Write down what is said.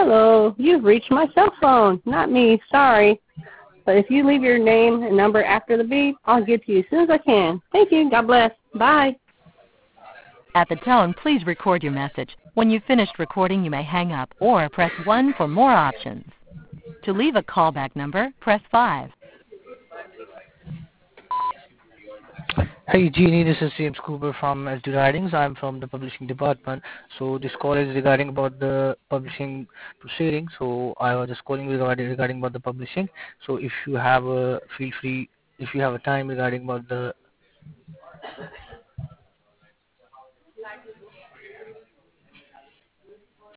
Hello, you've reached my cell phone. Not me, sorry. But if you leave your name and number after the beep, I'll get to you as soon as I can. Thank you. God bless. Bye. At the tone, please record your message. When you've finished recording, you may hang up or press 1 for more options. To leave a callback number, press 5. Hey Jeannie, this is James Cooper from SD Writings. I'm from the publishing department. So this call is regarding about the publishing proceeding. So I was just calling regarding about the publishing. So if you have a feel free, if you have a time regarding about the